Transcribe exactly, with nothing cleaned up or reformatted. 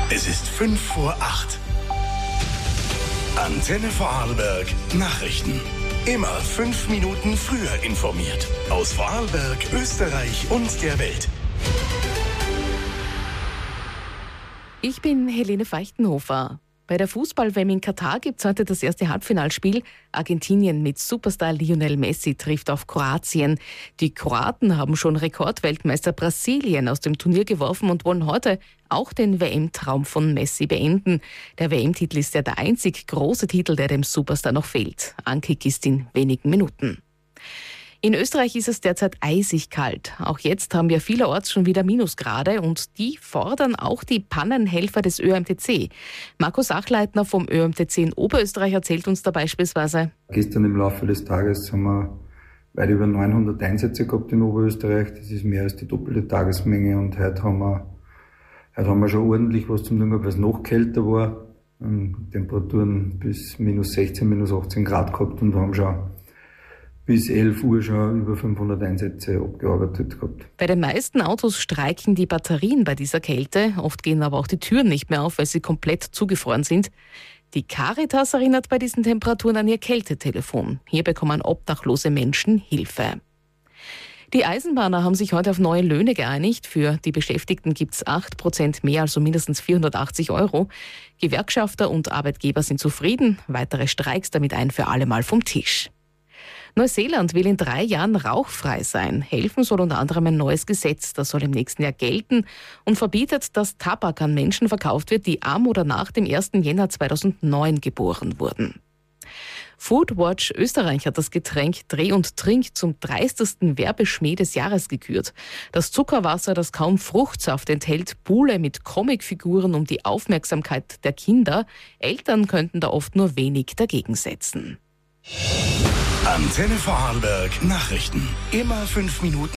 Es ist fünf vor acht. Antenne Vorarlberg Nachrichten. Immer fünf Minuten früher informiert. Aus Vorarlberg, Österreich und der Welt. Ich bin Helene Feichtenhofer. Bei der Fußball-W M in Katar gibt es heute das erste Halbfinalspiel. Argentinien mit Superstar Lionel Messi trifft auf Kroatien. Die Kroaten haben schon Rekordweltmeister Brasilien aus dem Turnier geworfen und wollen heute auch den W M-Traum von Messi beenden. Der W M-Titel ist ja der einzig große Titel, der dem Superstar noch fehlt. Ankick ist in wenigen Minuten. In Österreich ist es derzeit eisig kalt. Auch jetzt haben wir vielerorts schon wieder Minusgrade und die fordern auch die Pannenhelfer des Ö M T C. Markus Achleitner vom Ö M T C in Oberösterreich erzählt uns da beispielsweise: Gestern im Laufe des Tages haben wir weit über neunhundert Einsätze gehabt in Oberösterreich. Das ist mehr als die doppelte Tagesmenge und heute haben wir, heute haben wir schon ordentlich was zum tun gehabt, weil es noch kälter war. Temperaturen bis minus sechzehn, minus achtzehn Grad gehabt und wir haben schon bis elf Uhr schon über fünfhundert Einsätze abgearbeitet gehabt. Bei den meisten Autos streiken die Batterien bei dieser Kälte. Oft gehen aber auch die Türen nicht mehr auf, weil sie komplett zugefroren sind. Die Caritas erinnert bei diesen Temperaturen an ihr Kältetelefon. Hier bekommen obdachlose Menschen Hilfe. Die Eisenbahner haben sich heute auf neue Löhne geeinigt. Für die Beschäftigten gibt es acht Prozent mehr, also mindestens vierhundertachtzig Euro. Gewerkschafter und Arbeitgeber sind zufrieden. Weitere Streiks damit ein für alle Mal vom Tisch. Neuseeland will in drei Jahren rauchfrei sein. Helfen soll unter anderem ein neues Gesetz. Das soll im nächsten Jahr gelten und verbietet, dass Tabak an Menschen verkauft wird, die am oder nach dem ersten Jänner zweitausendneun geboren wurden. Foodwatch Österreich hat das Getränk Dreh und Trink zum dreistesten Werbeschmäh des Jahres gekürt. Das Zuckerwasser, das kaum Fruchtsaft enthält, buhle mit Comicfiguren um die Aufmerksamkeit der Kinder. Eltern könnten da oft nur wenig dagegen setzen. Antenne Vorarlberg Nachrichten. Immer fünf Minuten